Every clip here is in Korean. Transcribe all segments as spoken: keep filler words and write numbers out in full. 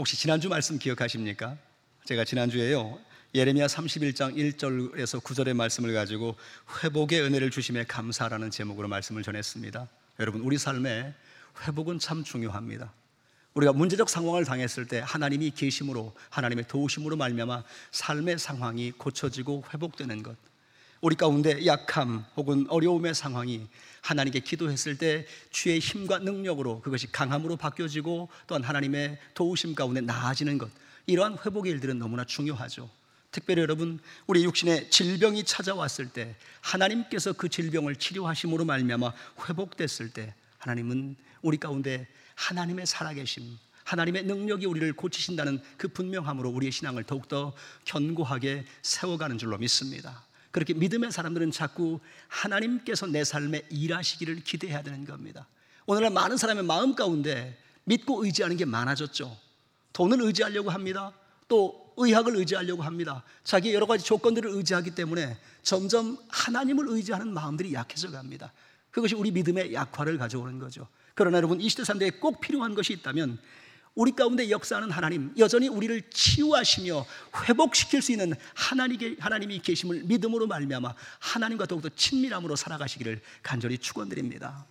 혹시 지난주 말씀 기억하십니까? 제가 지난주에요 예레미야 삼십일 장 일 절에서 구 절의 말씀을 가지고 회복의 은혜를 주심에 감사라는 제목으로 말씀을 전했습니다. 여러분, 우리 삶에 회복은 참 중요합니다. 우리가 문제적 상황을 당했을 때 하나님이 계심으로, 하나님의 도우심으로 말미암아 삶의 상황이 고쳐지고 회복되는 것, 우리 가운데 약함 혹은 어려움의 상황이 하나님께 기도했을 때 주의 힘과 능력으로 그것이 강함으로 바뀌어지고 또한 하나님의 도우심 가운데 나아지는 것, 이러한 회복의 일들은 너무나 중요하죠. 특별히 여러분, 우리 육신에 질병이 찾아왔을 때 하나님께서 그 질병을 치료하심으로 말미암아 회복됐을 때 하나님은 우리 가운데 하나님의 살아계심, 하나님의 능력이 우리를 고치신다는 그 분명함으로 우리의 신앙을 더욱더 견고하게 세워가는 줄로 믿습니다. 그렇게 믿음의 사람들은 자꾸 하나님께서 내 삶에 일하시기를 기대해야 되는 겁니다. 오늘날 많은 사람의 마음 가운데 믿고 의지하는 게 많아졌죠. 돈을 의지하려고 합니다. 또 의학을 의지하려고 합니다. 자기의 여러 가지 조건들을 의지하기 때문에 점점 하나님을 의지하는 마음들이 약해져 갑니다. 그것이 우리 믿음의 약화를 가져오는 거죠. 그러나 여러분, 이 시대 사람들에 꼭 필요한 것이 있다면 우리 가운데 역사하는 하나님, 여전히 우리를 치유하시며 회복시킬 수 있는 하나님의, 하나님이 계심을 믿음으로 말미암아 하나님과 더욱더 친밀함으로 살아가시기를 간절히 축원드립니다.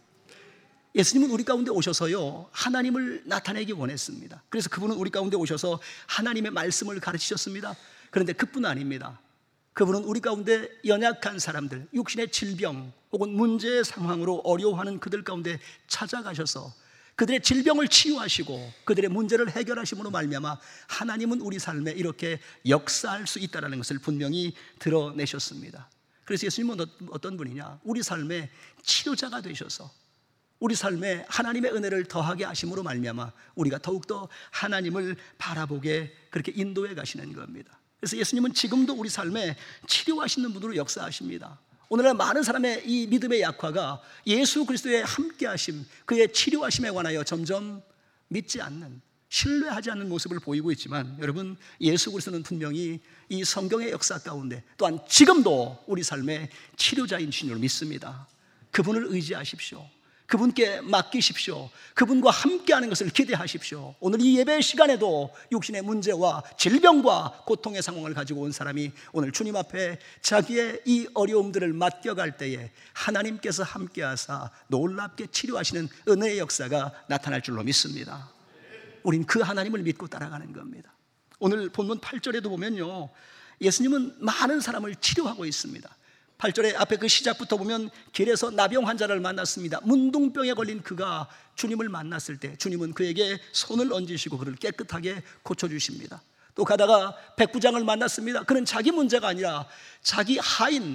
예수님은 우리 가운데 오셔서요 하나님을 나타내기 원했습니다. 그래서 그분은 우리 가운데 오셔서 하나님의 말씀을 가르치셨습니다. 그런데 그뿐 아닙니다. 그분은 우리 가운데 연약한 사람들, 육신의 질병 혹은 문제의 상황으로 어려워하는 그들 가운데 찾아가셔서 그들의 질병을 치유하시고 그들의 문제를 해결하심으로 말미암아 하나님은 우리 삶에 이렇게 역사할 수 있다는 것을 분명히 드러내셨습니다. 그래서 예수님은 어떤 분이냐? 우리 삶의 치료자가 되셔서 우리 삶에 하나님의 은혜를 더하게 하심으로 말미암아 우리가 더욱더 하나님을 바라보게 그렇게 인도해 가시는 겁니다. 그래서 예수님은 지금도 우리 삶에 치료하시는 분으로 역사하십니다. 오늘날 많은 사람의 이 믿음의 약화가 예수 그리스도의 함께하심, 그의 치료하심에 관하여 점점 믿지 않는, 신뢰하지 않는 모습을 보이고 있지만, 여러분, 예수 그리스도는 분명히 이 성경의 역사 가운데 또한 지금도 우리 삶의 치료자인 줄 믿습니다. 그분을 의지하십시오. 그분께 맡기십시오. 그분과 함께하는 것을 기대하십시오. 오늘 이 예배 시간에도 육신의 문제와 질병과 고통의 상황을 가지고 온 사람이 오늘 주님 앞에 자기의 이 어려움들을 맡겨갈 때에 하나님께서 함께하사 놀랍게 치료하시는 은혜의 역사가 나타날 줄로 믿습니다. 우린 그 하나님을 믿고 따라가는 겁니다. 오늘 본문 팔 절에도 보면요, 예수님은 많은 사람을 치료하고 있습니다. 팔 절에 앞에 그 시작부터 보면 길에서 나병 환자를 만났습니다. 문둥병에 걸린 그가 주님을 만났을 때 주님은 그에게 손을 얹으시고 그를 깨끗하게 고쳐주십니다. 또 가다가 백부장을 만났습니다. 그는 자기 문제가 아니라 자기 하인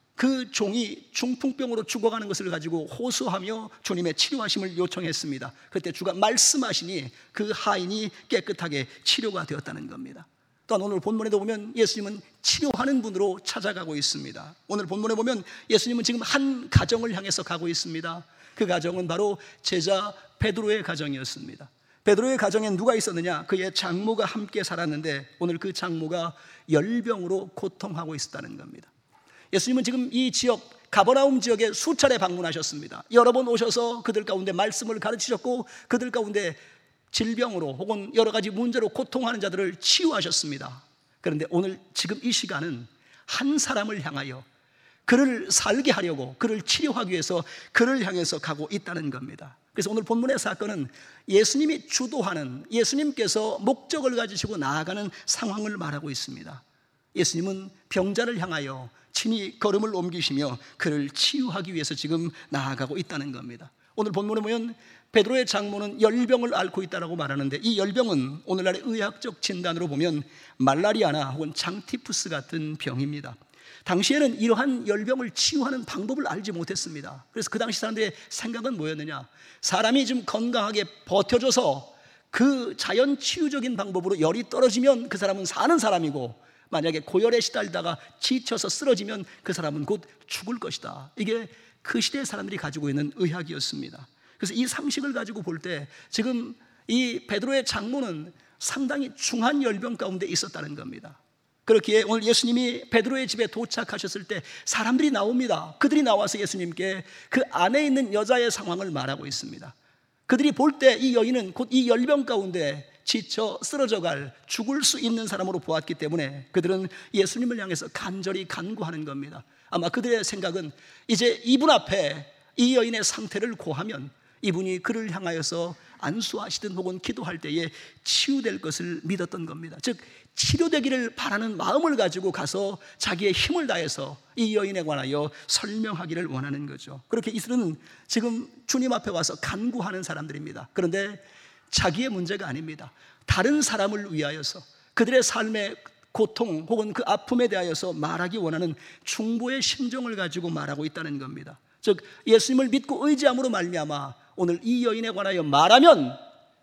그 종이 중풍병으로 죽어가는 것을 가지고 호소하며 주님의 치료하심을 요청했습니다. 그때 주가 말씀하시니 그 하인이 깨끗하게 치료가 되었다는 겁니다. 또한 오늘 본문에도 보면 예수님은 치료하는 분으로 찾아가고 있습니다. 오늘 본문에 보면 예수님은 지금 한 가정을 향해서 가고 있습니다. 그 가정은 바로 제자 베드로의 가정이었습니다. 베드로의 가정에 누가 있었느냐? 그의 장모가 함께 살았는데 오늘 그 장모가 열병으로 고통하고 있었다는 겁니다. 예수님은 지금 이 지역 가버나움 지역에 수차례 방문하셨습니다. 여러 번 오셔서 그들 가운데 말씀을 가르치셨고 그들 가운데 질병으로 혹은 여러 가지 문제로 고통하는 자들을 치유하셨습니다. 그런데 오늘 지금 이 시간은 한 사람을 향하여 그를 살게 하려고, 그를 치료하기 위해서 그를 향해서 가고 있다는 겁니다. 그래서 오늘 본문의 사건은 예수님이 주도하는, 예수님께서 목적을 가지시고 나아가는 상황을 말하고 있습니다. 예수님은 병자를 향하여 친히 걸음을 옮기시며 그를 치유하기 위해서 지금 나아가고 있다는 겁니다. 오늘 본문에 보면 베드로의 장모는 열병을 앓고 있다고 말하는데 이 열병은 오늘날의 의학적 진단으로 보면 말라리아나 혹은 장티푸스 같은 병입니다. 당시에는 이러한 열병을 치유하는 방법을 알지 못했습니다. 그래서 그 당시 사람들의 생각은 뭐였느냐? 사람이 좀 건강하게 버텨줘서 그 자연 치유적인 방법으로 열이 떨어지면 그 사람은 사는 사람이고, 만약에 고열에 시달다가 지쳐서 쓰러지면 그 사람은 곧 죽을 것이다. 이게 그 시대의 사람들이 가지고 있는 의학이었습니다. 그래서 이 상식을 가지고 볼 때 지금 이 베드로의 장모는 상당히 중한 열병 가운데 있었다는 겁니다. 그렇기에 오늘 예수님이 베드로의 집에 도착하셨을 때 사람들이 나옵니다. 그들이 나와서 예수님께 그 안에 있는 여자의 상황을 말하고 있습니다. 그들이 볼 때 이 여인은 곧 이 열병 가운데 지쳐 쓰러져갈 죽을 수 있는 사람으로 보았기 때문에 그들은 예수님을 향해서 간절히 간구하는 겁니다. 아마 그들의 생각은 이제 이분 앞에 이 여인의 상태를 고하면 이분이 그를 향하여서 안수하시든 혹은 기도할 때에 치유될 것을 믿었던 겁니다. 즉 치료되기를 바라는 마음을 가지고 가서 자기의 힘을 다해서 이 여인에 관하여 설명하기를 원하는 거죠. 그렇게 이들은 지금 주님 앞에 와서 간구하는 사람들입니다. 그런데 자기의 문제가 아닙니다. 다른 사람을 위하여서 그들의 삶의 고통 혹은 그 아픔에 대하여서 말하기 원하는 중보의 심정을 가지고 말하고 있다는 겁니다. 즉 예수님을 믿고 의지함으로 말미암아 오늘 이 여인에 관하여 말하면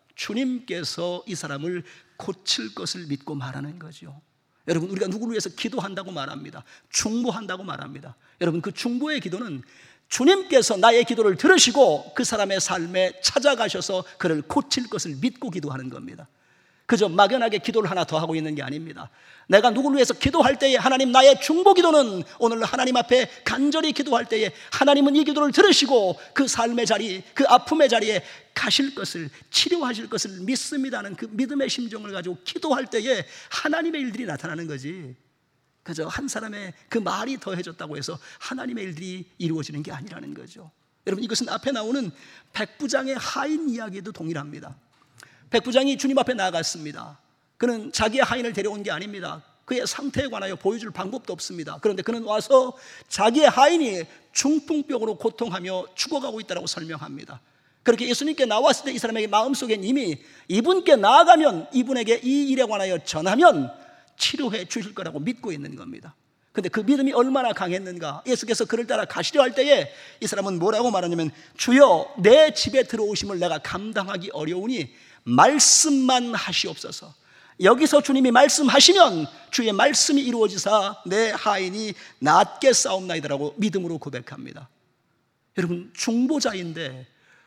주님께서 이 사람을 고칠 것을 믿고 말하는 거죠. 여러분, 우리가 누구를 위해서 기도한다고 말합니다. 중보한다고 말합니다. 여러분, 그 중보의 기도는 주님께서 나의 기도를 들으시고 그 사람의 삶에 찾아가셔서 그를 고칠 것을 믿고 기도하는 겁니다. 그저 막연하게 기도를 하나 더 하고 있는 게 아닙니다. 내가 누구를 위해서 기도할 때에 하나님, 나의 중보 기도는 오늘 하나님 앞에 간절히 기도할 때에 하나님은 이 기도를 들으시고 그 삶의 자리, 그 아픔의 자리에 가실 것을, 치료하실 것을 믿습니다는 그 믿음의 심정을 가지고 기도할 때에 하나님의 일들이 나타나는 거지, 그저 한 사람의 그 말이 더해졌다고 해서 하나님의 일들이 이루어지는 게 아니라는 거죠. 여러분, 이것은 앞에 나오는 백부장의 하인 이야기에도 동일합니다. 백부장이 주님 앞에 나아갔습니다. 그는 자기의 하인을 데려온 게 아닙니다. 그의 상태에 관하여 보여줄 방법도 없습니다. 그런데 그는 와서 자기의 하인이 중풍병으로 고통하며 죽어가고 있다고 설명합니다. 그렇게 예수님께 나왔을 때 이 사람에게 마음속엔 이미 이분께 나아가면, 이분에게 이 일에 관하여 전하면 치료해 주실 거라고 믿고 있는 겁니다. 근데 그 믿음이 얼마나 강했는가. 예수께서 그를 따라 가시려 할 때에 이 사람은 뭐라고 말하냐면, 주여, 내 집에 들어오심을 내가 감당하기 어려우니 말씀만 하시옵소서. 여기서 주님이 말씀하시면 주의 말씀이 이루어지사 내 하인이 낫게 싸움나이다라고 믿음으로 고백합니다. 여러분, 중보자인데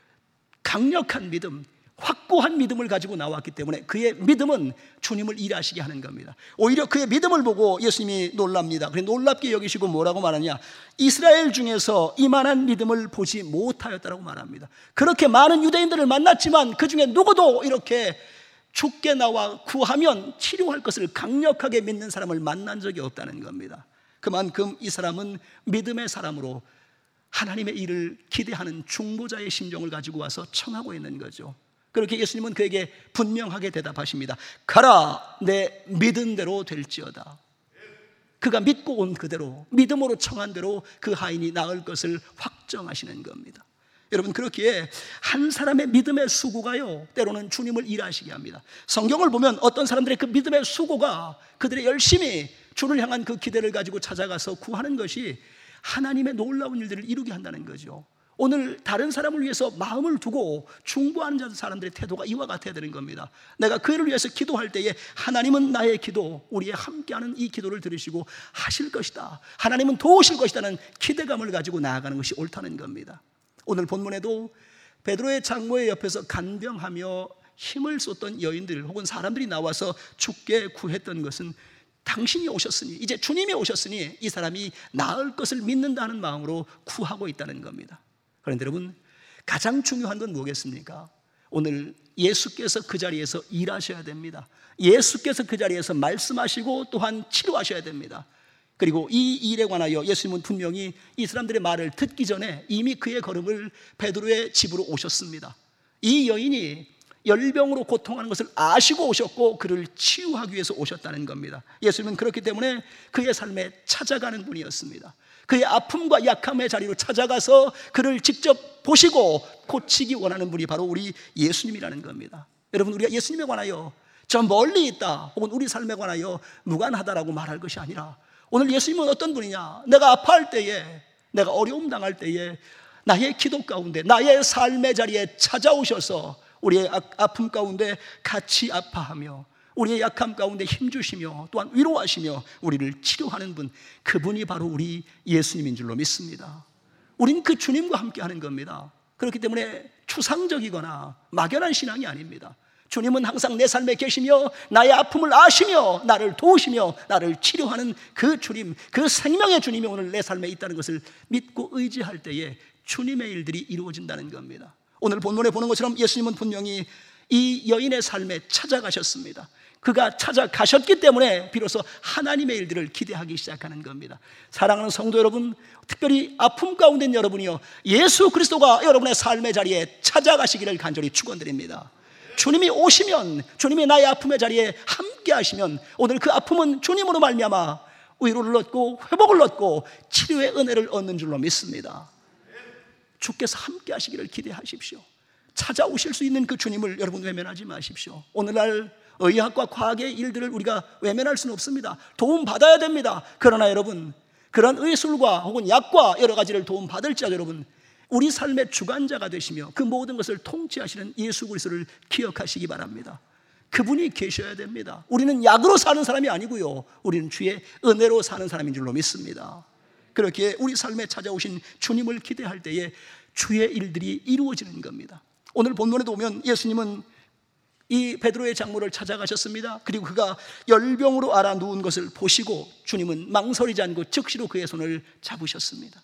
강력한 믿음, 확고한 믿음을 가지고 나왔기 때문에 그의 믿음은 주님을 일하시게 하는 겁니다. 오히려 그의 믿음을 보고 예수님이 놀랍니다. 그래 놀랍게 여기시고 뭐라고 말하냐, 이스라엘 중에서 이만한 믿음을 보지 못하였다라고 말합니다. 그렇게 많은 유대인들을 만났지만 그 중에 누구도 이렇게 죽게 나와 구하면 치료할 것을 강력하게 믿는 사람을 만난 적이 없다는 겁니다. 그만큼 이 사람은 믿음의 사람으로 하나님의 일을 기대하는 중보자의 심정을 가지고 와서 청하고 있는 거죠. 그렇게 예수님은 그에게 분명하게 대답하십니다. 가라, 내 믿은 대로 될지어다. 그가 믿고 온 그대로, 믿음으로 청한 대로 그 하인이 나을 것을 확정하시는 겁니다. 여러분, 그렇기에 한 사람의 믿음의 수고가요, 때로는 주님을 일하시게 합니다. 성경을 보면 어떤 사람들의 그 믿음의 수고가 그들의 열심히 주를 향한 그 기대를 가지고 찾아가서 구하는 것이 하나님의 놀라운 일들을 이루게 한다는 거죠. 오늘 다른 사람을 위해서 마음을 두고 중보하는 사람들의 태도가 이와 같아야 되는 겁니다. 내가 그를 위해서 기도할 때에 하나님은 나의 기도, 우리의 함께하는 이 기도를 들으시고 하실 것이다, 하나님은 도우실 것이다는 기대감을 가지고 나아가는 것이 옳다는 겁니다. 오늘 본문에도 베드로의 장모의 옆에서 간병하며 힘을 쏟던 여인들 혹은 사람들이 나와서 죽게 구했던 것은 당신이 오셨으니, 이제 주님이 오셨으니 이 사람이 나을 것을 믿는다는 마음으로 구하고 있다는 겁니다. 그런데 여러분, 가장 중요한 건 뭐겠습니까? 오늘 예수께서 그 자리에서 일하셔야 됩니다. 예수께서 그 자리에서 말씀하시고 또한 치료하셔야 됩니다. 그리고 이 일에 관하여 예수님은 분명히 이 사람들의 말을 듣기 전에 이미 그의 걸음을 베드로의 집으로 오셨습니다. 이 여인이 열병으로 고통하는 것을 아시고 오셨고 그를 치유하기 위해서 오셨다는 겁니다. 예수님은 그렇기 때문에 그의 삶에 찾아가는 분이었습니다. 그의 아픔과 약함의 자리로 찾아가서 그를 직접 보시고 고치기 원하는 분이 바로 우리 예수님이라는 겁니다. 여러분, 우리가 예수님에 관하여 저 멀리 있다 혹은 우리 삶에 관하여 무관하다라고 말할 것이 아니라, 오늘 예수님은 어떤 분이냐, 내가 아파할 때에, 내가 어려움 당할 때에 나의 기도 가운데, 나의 삶의 자리에 찾아오셔서 우리의 아픔 가운데 같이 아파하며 우리의 약함 가운데 힘주시며 또한 위로하시며 우리를 치료하는 분, 그분이 바로 우리 예수님인 줄로 믿습니다. 우린 그 주님과 함께 하는 겁니다. 그렇기 때문에 추상적이거나 막연한 신앙이 아닙니다. 주님은 항상 내 삶에 계시며 나의 아픔을 아시며 나를 도우시며 나를 치료하는 그 주님, 그 생명의 주님이 오늘 내 삶에 있다는 것을 믿고 의지할 때에 주님의 일들이 이루어진다는 겁니다. 오늘 본문에 보는 것처럼 예수님은 분명히 이 여인의 삶에 찾아가셨습니다. 그가 찾아가셨기 때문에 비로소 하나님의 일들을 기대하기 시작하는 겁니다. 사랑하는 성도 여러분, 특별히 아픔 가운데 있는 여러분이요, 예수 그리스도가 여러분의 삶의 자리에 찾아가시기를 간절히 축원드립니다. 주님이 오시면, 주님이 나의 아픔의 자리에 함께 하시면 오늘 그 아픔은 주님으로 말미암아 위로를 얻고 회복을 얻고 치료의 은혜를 얻는 줄로 믿습니다. 주께서 함께 하시기를 기대하십시오. 찾아오실 수 있는 그 주님을 여러분 외면하지 마십시오. 오늘날 의학과 과학의 일들을 우리가 외면할 수는 없습니다. 도움 받아야 됩니다. 그러나 여러분, 그런 의술과 혹은 약과 여러 가지를 도움 받을지라도 여러분, 우리 삶의 주관자가 되시며 그 모든 것을 통치하시는 예수 그리스도를 기억하시기 바랍니다. 그분이 계셔야 됩니다. 우리는 약으로 사는 사람이 아니고요, 우리는 주의 은혜로 사는 사람인 줄로 믿습니다. 그렇게 우리 삶에 찾아오신 주님을 기대할 때에 주의 일들이 이루어지는 겁니다. 오늘 본문에도 보면 예수님은 이 베드로의 장모를 찾아가셨습니다. 그리고 그가 열병으로 앓아 누운 것을 보시고 주님은 망설이지 않고 즉시로 그의 손을 잡으셨습니다.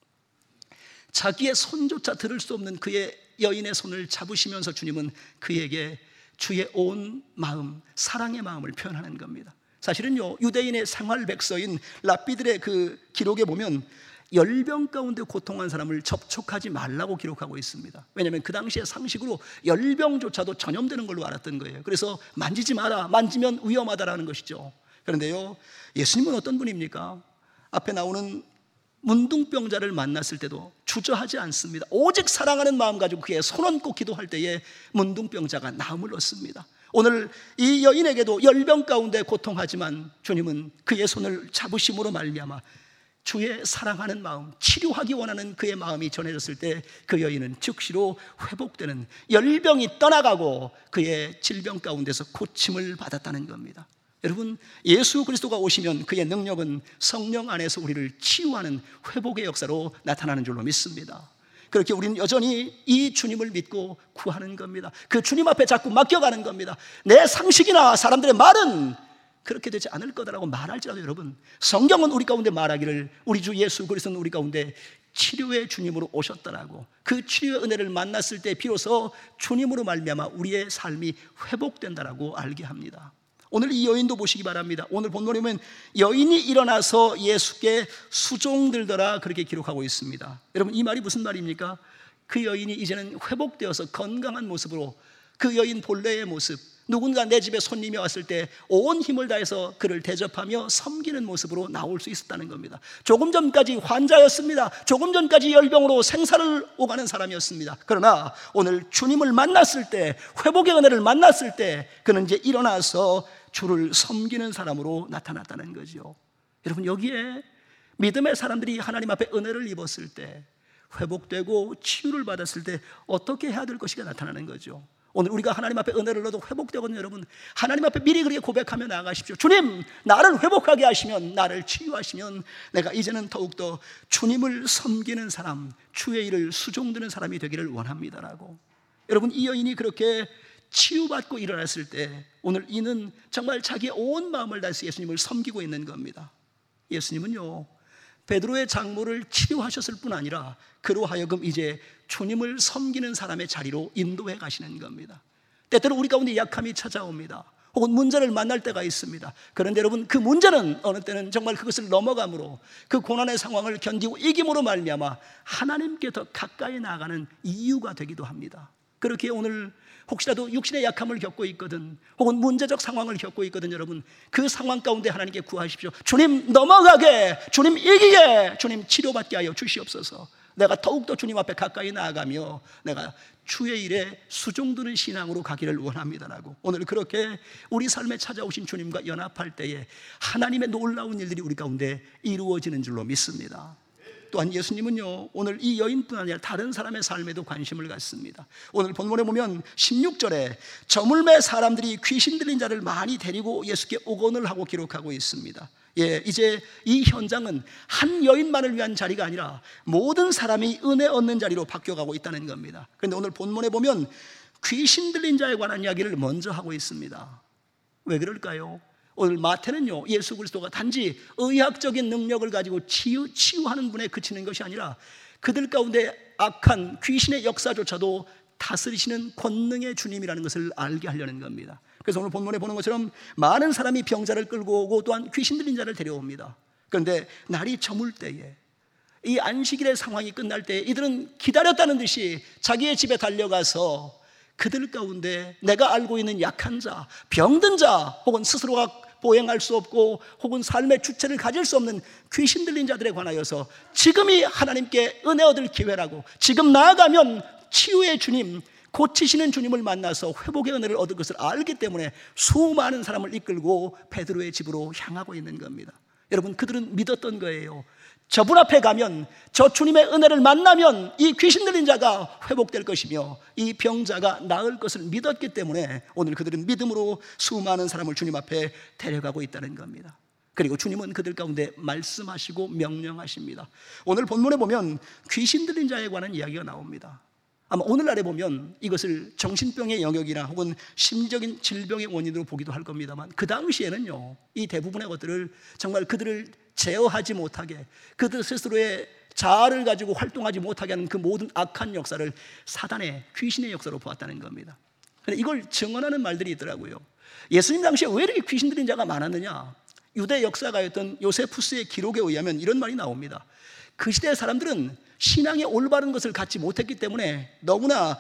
자기의 손조차 들을 수 없는 그의 여인의 손을 잡으시면서 주님은 그에게 주의 온 마음, 사랑의 마음을 표현하는 겁니다. 사실은요, 유대인의 생활 백서인 랍비들의 그 기록에 보면 열병 가운데 고통한 사람을 접촉하지 말라고 기록하고 있습니다. 왜냐하면 그 당시의 상식으로 열병조차도 전염되는 걸로 알았던 거예요. 그래서 만지지 마라, 만지면 위험하다라는 것이죠. 그런데요, 예수님은 어떤 분입니까? 앞에 나오는 문둥병자를 만났을 때도 주저하지 않습니다. 오직 사랑하는 마음 가지고 그의 손 얹고 기도할 때에 문둥병자가 나음을 얻습니다. 오늘 이 여인에게도 열병 가운데 고통하지만 주님은 그의 손을 잡으심으로 말미암아 주의 사랑하는 마음, 치료하기 원하는 그의 마음이 전해졌을 때 그 여인은 즉시로 회복되는, 열병이 떠나가고 그의 질병 가운데서 고침을 받았다는 겁니다. 여러분, 예수 그리스도가 오시면 그의 능력은 성령 안에서 우리를 치유하는 회복의 역사로 나타나는 줄로 믿습니다. 그렇게 우리는 여전히 이 주님을 믿고 구하는 겁니다. 그 주님 앞에 자꾸 맡겨가는 겁니다. 내 상식이나 사람들의 말은 그렇게 되지 않을 거다라고 말할지라도 여러분, 성경은 우리 가운데 말하기를 우리 주 예수 그리스도는 우리 가운데 치료의 주님으로 오셨다라고, 그 치료의 은혜를 만났을 때 비로소 주님으로 말미암아 우리의 삶이 회복된다라고 알게 합니다. 오늘 이 여인도 보시기 바랍니다. 오늘 본문에 보면 여인이 일어나서 예수께 수종들더라 그렇게 기록하고 있습니다. 여러분, 이 말이 무슨 말입니까? 그 여인이 이제는 회복되어서 건강한 모습으로, 그 여인 본래의 모습, 누군가 내 집에 손님이 왔을 때 온 힘을 다해서 그를 대접하며 섬기는 모습으로 나올 수 있었다는 겁니다. 조금 전까지 환자였습니다. 조금 전까지 열병으로 생사를 오가는 사람이었습니다. 그러나 오늘 주님을 만났을 때, 회복의 은혜를 만났을 때 그는 이제 일어나서 주를 섬기는 사람으로 나타났다는 거죠. 여러분, 여기에 믿음의 사람들이 하나님 앞에 은혜를 입었을 때, 회복되고 치유를 받았을 때 어떻게 해야 될 것인가 나타나는 거죠. 오늘 우리가 하나님 앞에 은혜를 얻어 회복되거든요. 여러분, 하나님 앞에 미리 그렇게 고백하며 나아가십시오. 주님, 나를 회복하게 하시면, 나를 치유하시면 내가 이제는 더욱더 주님을 섬기는 사람, 주의 일을 수종드는 사람이 되기를 원합니다라고. 여러분, 이 여인이 그렇게 치유받고 일어났을 때 오늘 이는 정말 자기의 온 마음을 다해서 예수님을 섬기고 있는 겁니다. 예수님은요, 베드로의 장모를 치료하셨을 뿐 아니라 그로 하여금 이제 주님을 섬기는 사람의 자리로 인도해 가시는 겁니다. 때때로 우리 가운데 약함이 찾아옵니다. 혹은 문제를 만날 때가 있습니다. 그런데 여러분, 그 문제는 어느 때는 정말 그것을 넘어감으로, 그 고난의 상황을 견디고 이김으로 말미암아 하나님께 더 가까이 나아가는 이유가 되기도 합니다. 그렇게 오늘 혹시라도 육신의 약함을 겪고 있거든, 혹은 문제적 상황을 겪고 있거든, 여러분, 그 상황 가운데 하나님께 구하십시오. 주님, 넘어가게, 주님 이기게, 주님 치료받게 하여 주시옵소서. 내가 더욱더 주님 앞에 가까이 나아가며 내가 주의 일에 수종드는 신앙으로 가기를 원합니다라고. 오늘 그렇게 우리 삶에 찾아오신 주님과 연합할 때에 하나님의 놀라운 일들이 우리 가운데 이루어지는 줄로 믿습니다. 또한 예수님은요, 오늘 이 여인뿐 아니라 다른 사람의 삶에도 관심을 갖습니다. 오늘 본문에 보면 십육 절에 저물매 사람들이 귀신 들린 자를 많이 데리고 예수께 오건을 하고 기록하고 있습니다. 예, 이제 이 현장은 한 여인만을 위한 자리가 아니라 모든 사람이 은혜 얻는 자리로 바뀌어가고 있다는 겁니다. 그런데 오늘 본문에 보면 귀신 들린 자에 관한 이야기를 먼저 하고 있습니다. 왜 그럴까요? 오늘 마태는요, 예수 그리스도가 단지 의학적인 능력을 가지고 치유, 치유하는 분에 그치는 것이 아니라 그들 가운데 악한 귀신의 역사조차도 다스리시는 권능의 주님이라는 것을 알게 하려는 겁니다. 그래서 오늘 본문에 보는 것처럼 많은 사람이 병자를 끌고 오고 또한 귀신 들린 자를 데려옵니다. 그런데 날이 저물 때에, 이 안식일의 상황이 끝날 때 이들은 기다렸다는 듯이 자기의 집에 달려가서 그들 가운데 내가 알고 있는 약한 자, 병든 자, 혹은 스스로가 보행할 수 없고 혹은 삶의 주체를 가질 수 없는 귀신 들린 자들에 관하여서 지금이 하나님께 은혜 얻을 기회라고, 지금 나아가면 치유의 주님, 고치시는 주님을 만나서 회복의 은혜를 얻을 것을 알기 때문에 수많은 사람을 이끌고 베드로의 집으로 향하고 있는 겁니다. 여러분, 그들은 믿었던 거예요. 저분 앞에 가면, 저 주님의 은혜를 만나면 이 귀신 들린 자가 회복될 것이며 이 병자가 나을 것을 믿었기 때문에 오늘 그들은 믿음으로 수많은 사람을 주님 앞에 데려가고 있다는 겁니다. 그리고 주님은 그들 가운데 말씀하시고 명령하십니다. 오늘 본문에 보면 귀신 들린 자에 관한 이야기가 나옵니다. 아마 오늘날에 보면 이것을 정신병의 영역이나 혹은 심리적인 질병의 원인으로 보기도 할 겁니다만, 그 당시에는요, 이 대부분의 것들을 정말 그들을 제어하지 못하게, 그들 스스로의 자아를 가지고 활동하지 못하게 하는 그 모든 악한 역사를 사단의, 귀신의 역사로 보았다는 겁니다. 그런데 이걸 증언하는 말들이 있더라고요. 예수님 당시에 왜 이렇게 귀신 들린 자가 많았느냐? 유대 역사가였던 요세푸스의 기록에 의하면 이런 말이 나옵니다. 그 시대의 사람들은 신앙의 올바른 것을 갖지 못했기 때문에 너무나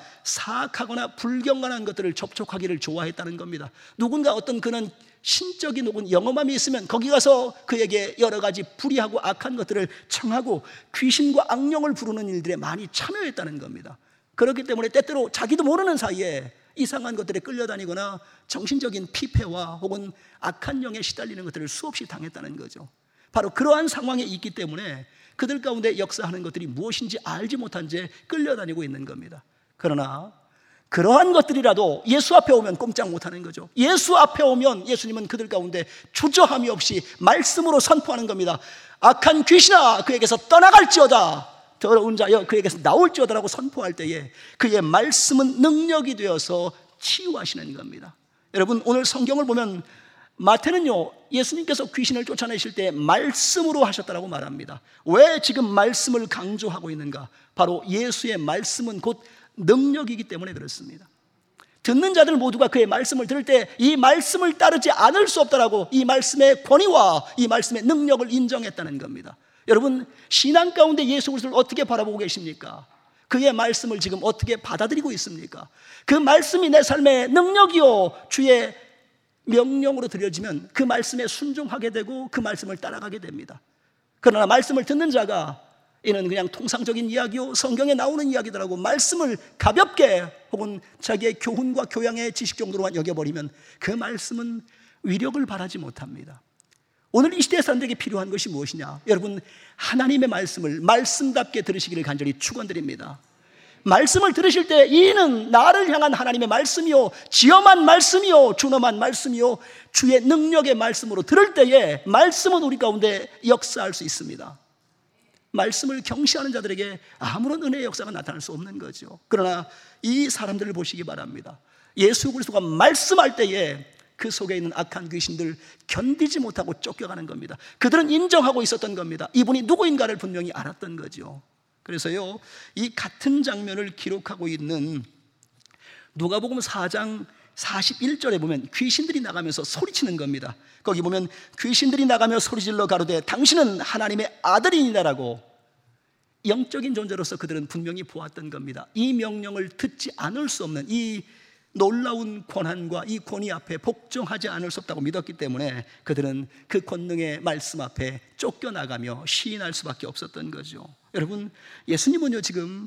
사악하거나 불경건한 것들을 접촉하기를 좋아했다는 겁니다. 누군가 어떤 그런 신적인 혹은 영험함이 있으면 거기 가서 그에게 여러 가지 불의하고 악한 것들을 청하고 귀신과 악령을 부르는 일들에 많이 참여했다는 겁니다. 그렇기 때문에 때때로 자기도 모르는 사이에 이상한 것들에 끌려다니거나 정신적인 피폐와 혹은 악한 영에 시달리는 것들을 수없이 당했다는 거죠. 바로 그러한 상황에 있기 때문에 그들 가운데 역사하는 것들이 무엇인지 알지 못한 채 끌려다니고 있는 겁니다. 그러나 그러한 것들이라도 예수 앞에 오면 꼼짝 못하는 거죠. 예수 앞에 오면 예수님은 그들 가운데 주저함이 없이 말씀으로 선포하는 겁니다. 악한 귀신아, 그에게서 떠나갈지어다. 더러운 자여, 그에게서 나올지어다라고 선포할 때에 그의 말씀은 능력이 되어서 치유하시는 겁니다. 여러분, 오늘 성경을 보면 마태는요, 예수님께서 귀신을 쫓아내실 때 말씀으로 하셨다라고 말합니다. 왜 지금 말씀을 강조하고 있는가? 바로 예수의 말씀은 곧 능력이기 때문에 그렇습니다. 듣는 자들 모두가 그의 말씀을 들을 때 이 말씀을 따르지 않을 수 없다라고 이 말씀의 권위와 이 말씀의 능력을 인정했다는 겁니다. 여러분, 신앙 가운데 예수 그리스도를 어떻게 바라보고 계십니까? 그의 말씀을 지금 어떻게 받아들이고 있습니까? 그 말씀이 내 삶의 능력이요 주의 명령으로 드려지면 그 말씀에 순종하게 되고 그 말씀을 따라가게 됩니다. 그러나 말씀을 듣는 자가 이는 그냥 통상적인 이야기요, 성경에 나오는 이야기더라고 말씀을 가볍게 혹은 자기의 교훈과 교양의 지식 정도로만 여겨버리면 그 말씀은 위력을 발하지 못합니다. 오늘 이 시대 사람들에게 필요한 것이 무엇이냐? 여러분, 하나님의 말씀을 말씀답게 들으시기를 간절히 축원드립니다. 말씀을 들으실 때 이는 나를 향한 하나님의 말씀이요, 지엄한 말씀이요, 준엄한 말씀이요, 주의 능력의 말씀으로 들을 때에 말씀은 우리 가운데 역사할 수 있습니다. 말씀을 경시하는 자들에게 아무런 은혜의 역사가 나타날 수 없는 거죠. 그러나 이 사람들을 보시기 바랍니다. 예수 그리스도가 말씀할 때에 그 속에 있는 악한 귀신들 견디지 못하고 쫓겨가는 겁니다. 그들은 인정하고 있었던 겁니다. 이분이 누구인가를 분명히 알았던 거죠. 그래서요, 이 같은 장면을 기록하고 있는 누가복음 사 장 사십일 절에 보면 귀신들이 나가면서 소리치는 겁니다. 거기 보면 귀신들이 나가며 소리질러 가로되 당신은 하나님의 아들이니라고 영적인 존재로서 그들은 분명히 보았던 겁니다. 이 명령을 듣지 않을 수 없는 이 놀라운 권한과 이 권위 앞에 복종하지 않을 수 없다고 믿었기 때문에 그들은 그 권능의 말씀 앞에 쫓겨나가며 시인할 수밖에 없었던 거죠. 여러분, 예수님은요 지금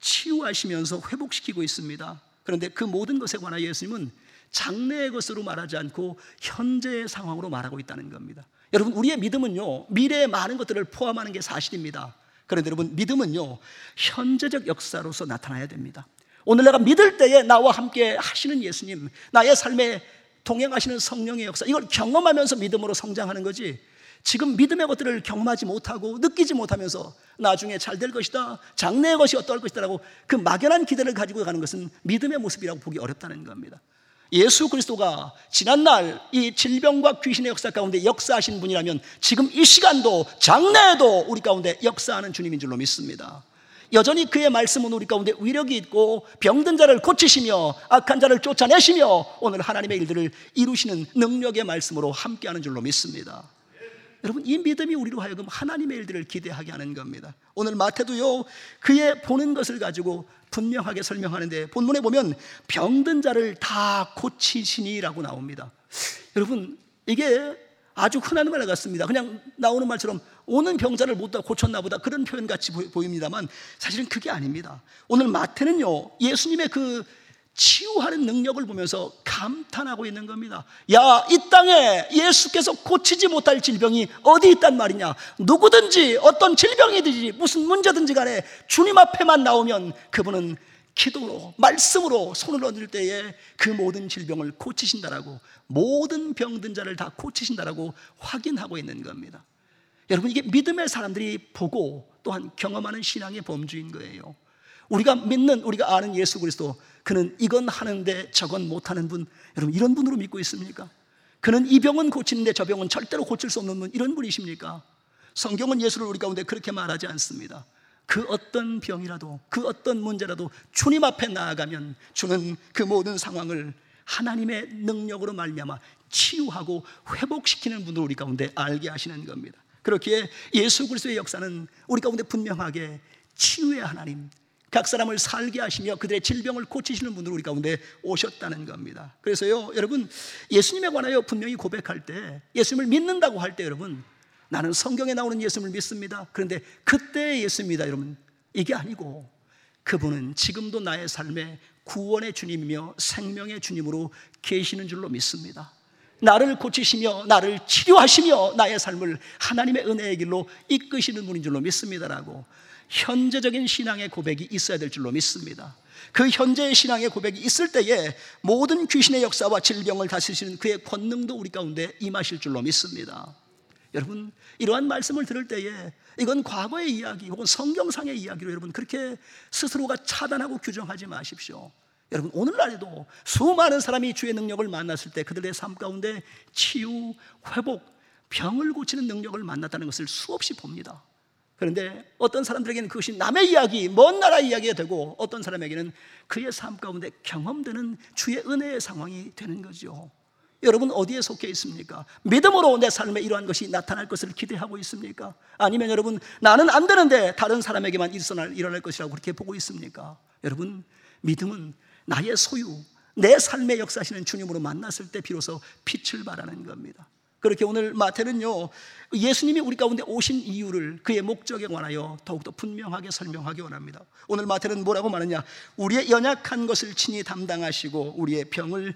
치유하시면서 회복시키고 있습니다. 그런데 그 모든 것에 관하여 예수님은 장래의 것으로 말하지 않고 현재의 상황으로 말하고 있다는 겁니다. 여러분, 우리의 믿음은요 미래의 많은 것들을 포함하는 게 사실입니다. 그런데 여러분, 믿음은요 현재적 역사로서 나타나야 됩니다. 오늘 내가 믿을 때에 나와 함께 하시는 예수님, 나의 삶에 동행하시는 성령의 역사, 이걸 경험하면서 믿음으로 성장하는 거지, 지금 믿음의 것들을 경험하지 못하고 느끼지 못하면서 나중에 잘 될 것이다, 장래의 것이 어떨 것이다 라고 그 막연한 기대를 가지고 가는 것은 믿음의 모습이라고 보기 어렵다는 겁니다. 예수 그리스도가 지난날 이 질병과 귀신의 역사 가운데 역사하신 분이라면 지금 이 시간도 장래에도 우리 가운데 역사하는 주님인 줄로 믿습니다. 여전히 그의 말씀은 우리 가운데 위력이 있고 병든 자를 고치시며 악한 자를 쫓아내시며 오늘 하나님의 일들을 이루시는 능력의 말씀으로 함께하는 줄로 믿습니다. 여러분, 이 믿음이 우리로 하여금 하나님의 일들을 기대하게 하는 겁니다. 오늘 마태도요, 그의 보는 것을 가지고 분명하게 설명하는데 본문에 보면 병든 자를 다 고치시니라고 나옵니다. 여러분, 이게 아주 흔한 말 같습니다. 그냥 나오는 말처럼 오는 병자를 못 다 고쳤나 보다, 그런 표현 같이 보입니다만 사실은 그게 아닙니다. 오늘 마태는요, 예수님의 그 치유하는 능력을 보면서 감탄하고 있는 겁니다. 야, 이 땅에 예수께서 고치지 못할 질병이 어디 있단 말이냐. 누구든지 어떤 질병이든지 무슨 문제든지 간에 주님 앞에만 나오면 그분은 기도로, 말씀으로 손을 얹을 때에 그 모든 질병을 고치신다라고, 모든 병든 자를 다 고치신다라고 확인하고 있는 겁니다. 여러분, 이게 믿음의 사람들이 보고 또한 경험하는 신앙의 범주인 거예요. 우리가 믿는, 우리가 아는 예수 그리스도, 그는 이건 하는데 저건 못하는 분, 여러분 이런 분으로 믿고 있습니까? 그는 이 병은 고치는데 저 병은 절대로 고칠 수 없는 분, 이런 분이십니까? 성경은 예수를 우리 가운데 그렇게 말하지 않습니다. 그 어떤 병이라도, 그 어떤 문제라도 주님 앞에 나아가면 주는 그 모든 상황을 하나님의 능력으로 말미암아 치유하고 회복시키는 분으로 우리 가운데 알게 하시는 겁니다. 그렇기에 예수 그리스도의 역사는 우리 가운데 분명하게 치유의 하나님, 각 사람을 살게 하시며 그들의 질병을 고치시는 분으로 우리 가운데 오셨다는 겁니다. 그래서요, 여러분, 예수님에 관하여 분명히 고백할 때, 예수님을 믿는다고 할 때, 여러분, 나는 성경에 나오는 예수님을 믿습니다. 그런데 그때의 예수입니다, 여러분. 이게 아니고 그분은 지금도 나의 삶에 구원의 주님이며 생명의 주님으로 계시는 줄로 믿습니다. 나를 고치시며 나를 치료하시며 나의 삶을 하나님의 은혜의 길로 이끄시는 분인 줄로 믿습니다라고 현재적인 신앙의 고백이 있어야 될 줄로 믿습니다. 그 현재의 신앙의 고백이 있을 때에 모든 귀신의 역사와 질병을 다스리시는 그의 권능도 우리 가운데 임하실 줄로 믿습니다. 여러분, 이러한 말씀을 들을 때에 이건 과거의 이야기 혹은 성경상의 이야기로 여러분 그렇게 스스로가 차단하고 규정하지 마십시오. 여러분, 오늘날에도 수많은 사람이 주의 능력을 만났을 때 그들의 삶 가운데 치유, 회복, 병을 고치는 능력을 만났다는 것을 수없이 봅니다. 그런데 어떤 사람들에게는 그것이 남의 이야기, 먼 나라 이야기가 되고 어떤 사람에게는 그의 삶 가운데 경험되는 주의 은혜의 상황이 되는 거죠. 여러분, 어디에 속해 있습니까? 믿음으로 내 삶에 이러한 것이 나타날 것을 기대하고 있습니까? 아니면 여러분, 나는 안 되는데 다른 사람에게만 일어날, 일어날 것이라고 그렇게 보고 있습니까? 여러분, 믿음은 나의 소유, 내 삶에 역사하시는 주님으로 만났을 때 비로소 빛을 발하는 겁니다. 그렇게 오늘 마태는요, 예수님이 우리 가운데 오신 이유를, 그의 목적에 관하여 더욱더 분명하게 설명하기 원합니다. 오늘 마태는 뭐라고 말하냐? 우리의 연약한 것을 친히 담당하시고 우리의 병을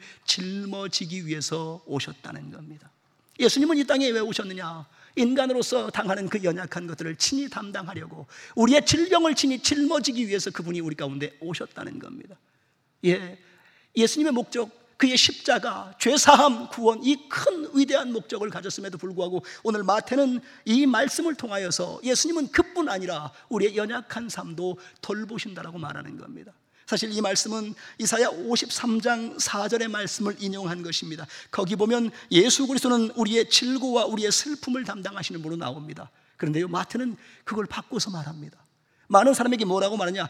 짊어지기 위해서 오셨다는 겁니다. 예수님은 이 땅에 왜 오셨느냐? 인간으로서 당하는 그 연약한 것들을 친히 담당하려고, 우리의 질병을 친히 짊어지기 위해서 그분이 우리 가운데 오셨다는 겁니다. 예, 예수님의 목적, 그의 십자가, 죄사함, 구원, 이 큰 위대한 목적을 가졌음에도 불구하고 오늘 마태는 이 말씀을 통하여서 예수님은 그뿐 아니라 우리의 연약한 삶도 돌보신다라고 말하는 겁니다. 사실 이 말씀은 이사야 오십삼 장 사 절의 말씀을 인용한 것입니다. 거기 보면 예수 그리스도는 우리의 질고와 우리의 슬픔을 담당하시는 분으로 나옵니다. 그런데요, 마태는 그걸 바꿔서 말합니다. 많은 사람에게 뭐라고 말하냐?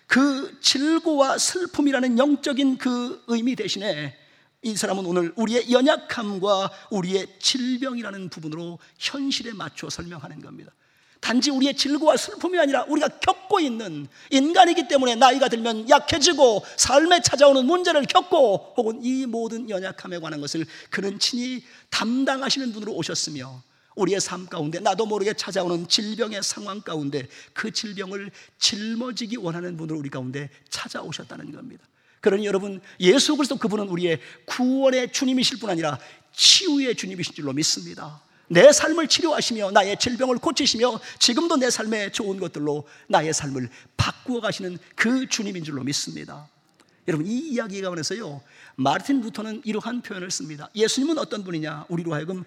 그 질고와 슬픔이라는 영적인 그 의미 대신에 이 사람은 오늘 우리의 연약함과 우리의 질병이라는 부분으로 현실에 맞춰 설명하는 겁니다. 단지 우리의 질고와 슬픔이 아니라 우리가 겪고 있는, 인간이기 때문에 나이가 들면 약해지고 삶에 찾아오는 문제를 겪고 혹은 이 모든 연약함에 관한 것을 그는 친히 담당하시는 분으로 오셨으며 우리의 삶 가운데 나도 모르게 찾아오는 질병의 상황 가운데 그 질병을 짊어지기 원하는 분으로 우리 가운데 찾아오셨다는 겁니다. 그러니 여러분, 예수 그리스도 그분은 우리의 구원의 주님이실 뿐 아니라 치유의 주님이신 줄로 믿습니다. 내 삶을 치료하시며 나의 질병을 고치시며 지금도 내 삶의 좋은 것들로 나의 삶을 바꾸어 가시는 그 주님인 줄로 믿습니다. 여러분, 이 이야기에 관해서요, 마르틴 루터는 이러한 표현을 씁니다. 예수님은 어떤 분이냐? 우리로 하여금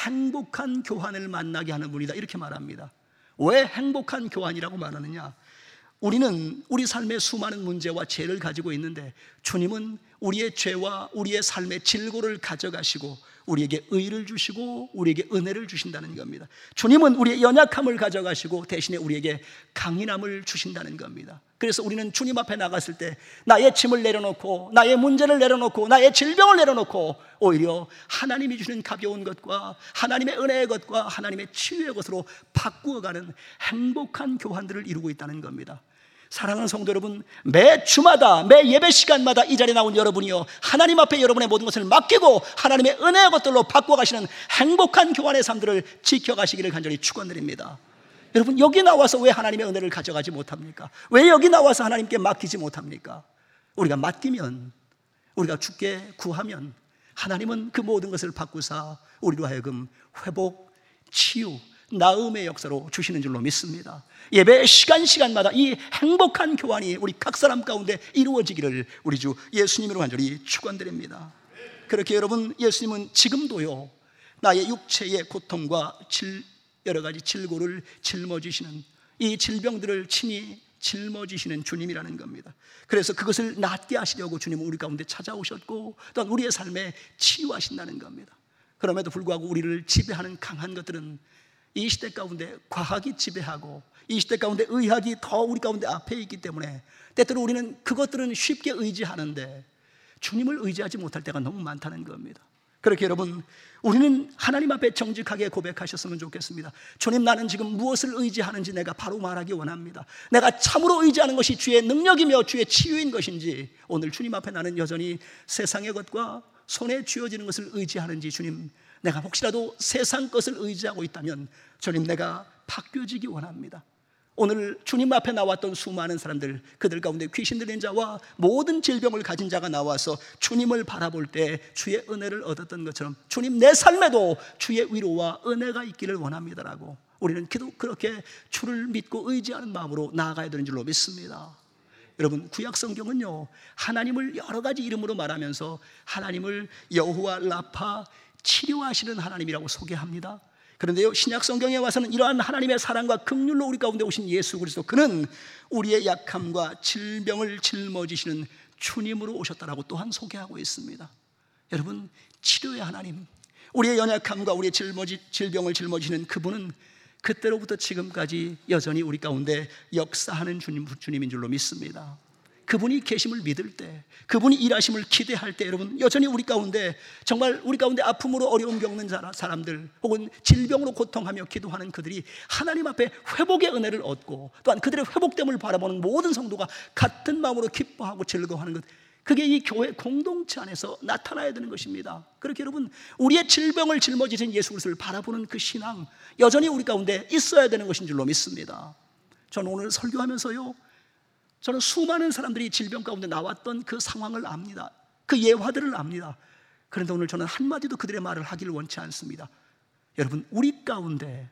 행복한 교환을 만나게 하는 분이다, 이렇게 말합니다. 왜 행복한 교환이라고 말하느냐? 우리는 우리 삶의 수많은 문제와 죄를 가지고 있는데 주님은 우리의 죄와 우리의 삶의 질고를 가져가시고 우리에게 의를 주시고 우리에게 은혜를 주신다는 겁니다. 주님은 우리의 연약함을 가져가시고 대신에 우리에게 강인함을 주신다는 겁니다. 그래서 우리는 주님 앞에 나갔을 때 나의 짐을 내려놓고 나의 문제를 내려놓고 나의 질병을 내려놓고 오히려 하나님이 주시는 가벼운 것과 하나님의 은혜의 것과 하나님의 치유의 것으로 바꾸어가는 행복한 교환들을 이루고 있다는 겁니다. 사랑하는 성도 여러분, 매 주마다 매 예배 시간마다 이 자리에 나온 여러분이요, 하나님 앞에 여러분의 모든 것을 맡기고 하나님의 은혜의 것들로 바꿔가시는 행복한 교환의 삶들을 지켜가시기를 간절히 축원드립니다. 여러분, 여기 나와서 왜 하나님의 은혜를 가져가지 못합니까? 왜 여기 나와서 하나님께 맡기지 못합니까? 우리가 맡기면, 우리가 주께 구하면 하나님은 그 모든 것을 바꾸사 우리로 하여금 회복, 치유, 나음의 역사로 주시는 줄로 믿습니다. 예배 시간 시간마다 이 행복한 교환이 우리 각 사람 가운데 이루어지기를 우리 주 예수님으로 간절히 축원드립니다. 그렇게 여러분, 예수님은 지금도요 나의 육체의 고통과 질, 여러 가지 질고를 짊어지시는, 이 질병들을 친히 짊어지시는 주님이라는 겁니다. 그래서 그것을 낫게 하시려고 주님은 우리 가운데 찾아오셨고 또한 우리의 삶에 치유하신다는 겁니다. 그럼에도 불구하고 우리를 지배하는 강한 것들은 이 시대 가운데 과학이 지배하고 이 시대 가운데 의학이 더 우리 가운데 앞에 있기 때문에 때때로 우리는 그것들은 쉽게 의지하는데 주님을 의지하지 못할 때가 너무 많다는 겁니다. 그렇게 여러분, 우리는 하나님 앞에 정직하게 고백하셨으면 좋겠습니다. 주님, 나는 지금 무엇을 의지하는지 내가 바로 말하기 원합니다. 내가 참으로 의지하는 것이 주의 능력이며 주의 치유인 것인지, 오늘 주님 앞에 나는 여전히 세상의 것과 손에 쥐어지는 것을 의지하는지, 주님, 내가 혹시라도 세상 것을 의지하고 있다면 주님, 내가 바뀌어지기 원합니다. 오늘 주님 앞에 나왔던 수많은 사람들, 그들 가운데 귀신 들린 자와 모든 질병을 가진 자가 나와서 주님을 바라볼 때 주의 은혜를 얻었던 것처럼 주님, 내 삶에도 주의 위로와 은혜가 있기를 원합니다라고 우리는 기도 그렇게 주를 믿고 의지하는 마음으로 나아가야 되는 줄로 믿습니다. 여러분, 구약 성경은요 하나님을 여러 가지 이름으로 말하면서 하나님을 여호와 라파, 치료하시는 하나님이라고 소개합니다. 그런데요, 신약 성경에 와서는 이러한 하나님의 사랑과 긍휼로 우리 가운데 오신 예수 그리스도, 그는 우리의 약함과 질병을 짊어지시는 주님으로 오셨다라고 또한 소개하고 있습니다. 여러분, 치료의 하나님, 우리의 연약함과 우리의 짊어지, 질병을 짊어지시는 그분은 그때로부터 지금까지 여전히 우리 가운데 역사하는 주님, 주님인 줄로 믿습니다. 그분이 계심을 믿을 때, 그분이 일하심을 기대할 때 여러분, 여전히 우리 가운데 정말 우리 가운데 아픔으로 어려움 겪는 사람들 혹은 질병으로 고통하며 기도하는 그들이 하나님 앞에 회복의 은혜를 얻고 또한 그들의 회복됨을 바라보는 모든 성도가 같은 마음으로 기뻐하고 즐거워하는 것, 그게 이 교회 공동체 안에서 나타나야 되는 것입니다. 그렇게 여러분, 우리의 질병을 짊어지신 예수 그리스도를 바라보는 그 신앙 여전히 우리 가운데 있어야 되는 것인 줄로 믿습니다. 저는 오늘 설교하면서요, 저는 수많은 사람들이 질병 가운데 나왔던 그 상황을 압니다. 그 예화들을 압니다. 그런데 오늘 저는 한마디도 그들의 말을 하기를 원치 않습니다. 여러분, 우리 가운데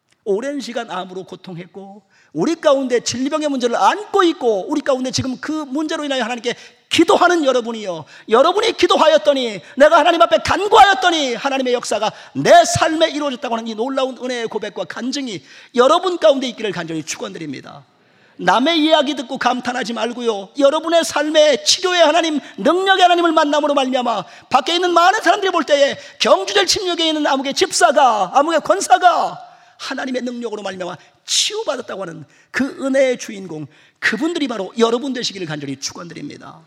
오랜 시간 암으로 고통했고 우리 가운데 질병의 문제를 안고 있고 우리 가운데 지금 그 문제로 인하여 하나님께 기도하는 여러분이요, 여러분이 기도하였더니, 내가 하나님 앞에 간구하였더니 하나님의 역사가 내 삶에 이루어졌다고 하는 이 놀라운 은혜의 고백과 간증이 여러분 가운데 있기를 간절히 축원드립니다. 남의 이야기 듣고 감탄하지 말고요, 여러분의 삶의 치료의 하나님, 능력의 하나님을 만남으로 말미암아 밖에 있는 많은 사람들이 볼 때에 경주절 침략에 있는 아무개 집사가, 아무개 권사가 하나님의 능력으로 말미암아 치유받았다고 하는 그 은혜의 주인공, 그분들이 바로 여러분 되시기를 간절히 축원드립니다.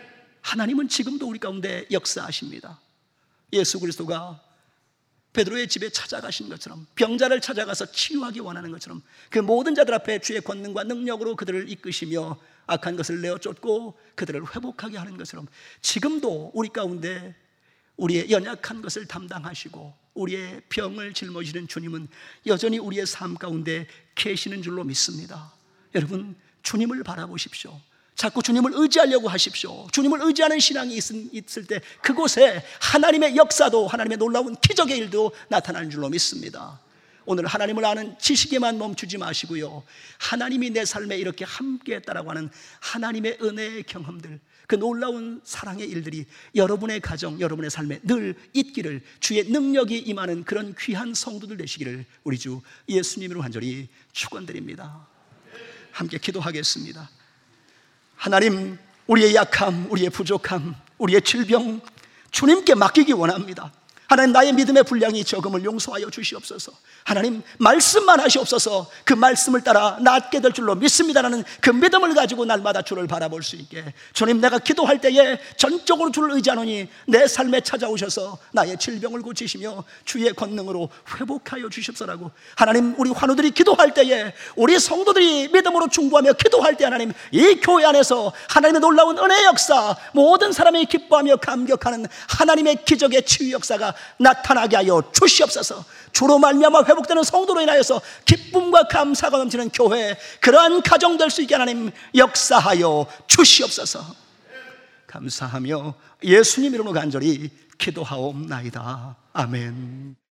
하나님은 지금도 우리 가운데 역사하십니다. 예수 그리스도가 베드로의 집에 찾아가신 것처럼, 병자를 찾아가서 치유하기 원하는 것처럼, 그 모든 자들 앞에 주의 권능과 능력으로 그들을 이끄시며 악한 것을 내어 쫓고 그들을 회복하게 하는 것처럼 지금도 우리 가운데 우리의 연약한 것을 담당하시고 우리의 병을 짊어지는 주님은 여전히 우리의 삶 가운데 계시는 줄로 믿습니다. 여러분, 주님을 바라보십시오. 자꾸 주님을 의지하려고 하십시오. 주님을 의지하는 신앙이 있을 때 그곳에 하나님의 역사도, 하나님의 놀라운 기적의 일도 나타나는 줄로 믿습니다. 오늘 하나님을 아는 지식에만 멈추지 마시고요, 하나님이 내 삶에 이렇게 함께했다라고 하는 하나님의 은혜의 경험들, 그 놀라운 사랑의 일들이 여러분의 가정, 여러분의 삶에 늘 있기를, 주의 능력이 임하는 그런 귀한 성도들 되시기를 우리 주 예수님으로 간절히 축원드립니다. 함께 기도하겠습니다. 하나님, 우리의 약함, 우리의 부족함, 우리의 질병 주님께 맡기기 원합니다. 하나님, 나의 믿음의 분량이 적음을 용서하여 주시옵소서. 하나님, 말씀만 하시옵소서. 그 말씀을 따라 낫게 될 줄로 믿습니다라는 그 믿음을 가지고 날마다 주를 바라볼 수 있게. 주님, 내가 기도할 때에 전적으로 주를 의지하노니 내 삶에 찾아오셔서 나의 질병을 고치시며 주의 권능으로 회복하여 주십사라고. 하나님, 우리 환우들이 기도할 때에, 우리 성도들이 믿음으로 중보하며 기도할 때, 하나님, 이 교회 안에서 하나님의 놀라운 은혜의 역사, 모든 사람이 기뻐하며 감격하는 하나님의 기적의 치유 역사가 나타나게 하여 주시옵소서. 주로 말미암아 회복되는 성도로 인하여서 기쁨과 감사가 넘치는 교회, 그러한 가정 될 수 있게 하나님 역사하여 주시옵소서. 감사하며 예수님 이름으로 간절히 기도하옵나이다. 아멘.